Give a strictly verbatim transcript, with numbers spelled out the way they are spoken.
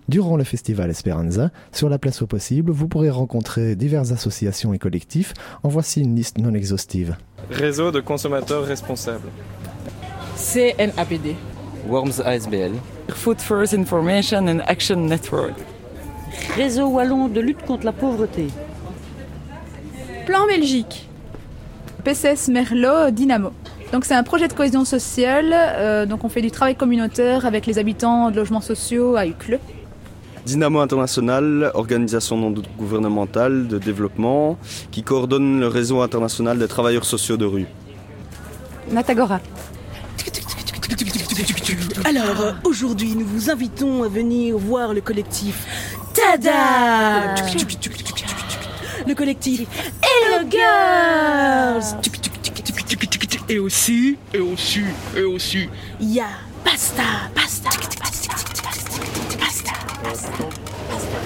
Durant le festival Esperanza, sur la place au possible, vous pourrez rencontrer diverses associations et collectifs. En voici une liste non exhaustive. Réseau de consommateurs responsables. C N A P D. Worms A S B L. Food First Information and Action Network. Réseau wallon de lutte contre la pauvreté. Plan Belgique. P C S Merlot Dynamo. Donc c'est un projet de cohésion sociale. Euh, donc on fait du travail communautaire avec les habitants de logements sociaux à Uccle. Dynamo International, organisation non gouvernementale de développement qui coordonne le réseau international des travailleurs sociaux de rue. Natagora. Alors, aujourd'hui, nous vous invitons à venir voir le collectif Tada! Le collectif Hello Girls! Et aussi, et aussi, et aussi, Ya Pasta! Pasta! Pasta! Pasta! Pasta! Pasta!